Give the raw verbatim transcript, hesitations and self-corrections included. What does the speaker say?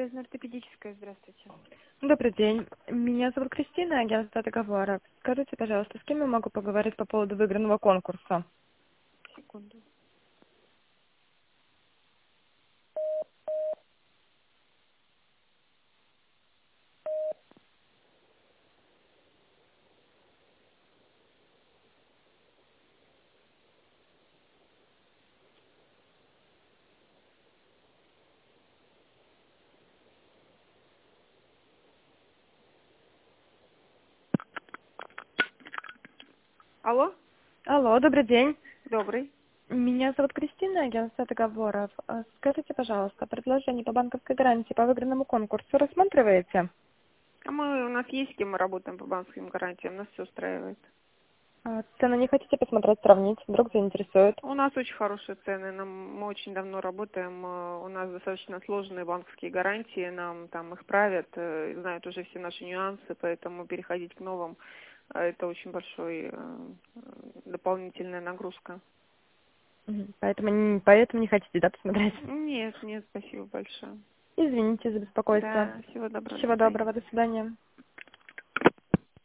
Протезно-ортопедическая, здравствуйте. Добрый день. Меня зовут Кристина, агентство договора. Скажите, пожалуйста, с кем я могу поговорить по поводу выигранного конкурса? Секунду. Алло, Алло, добрый день. добрый. Меня зовут Кристина, агентство договоров. А Скажите, пожалуйста, предложение по банковской гарантии по выигранному конкурсу рассматриваете? А мы, у нас есть с кем мы работаем по банковским гарантиям, нас все устраивает. А Цену не хотите посмотреть, сравнить? Вдруг заинтересует? У нас очень хорошие цены, нам, мы очень давно работаем, э, у нас достаточно сложные банковские гарантии, нам там их правят, э, знают уже все наши нюансы, поэтому переходить к новым, э, это очень большой э, э, дополнительная нагрузка. Мгм. Поэтому, не- поэтому не хотите, да, посмотреть? Нет, нет, спасибо большое. Извините за беспокойство. Да, всего доброго, до Всего свидания. доброго, до свидания.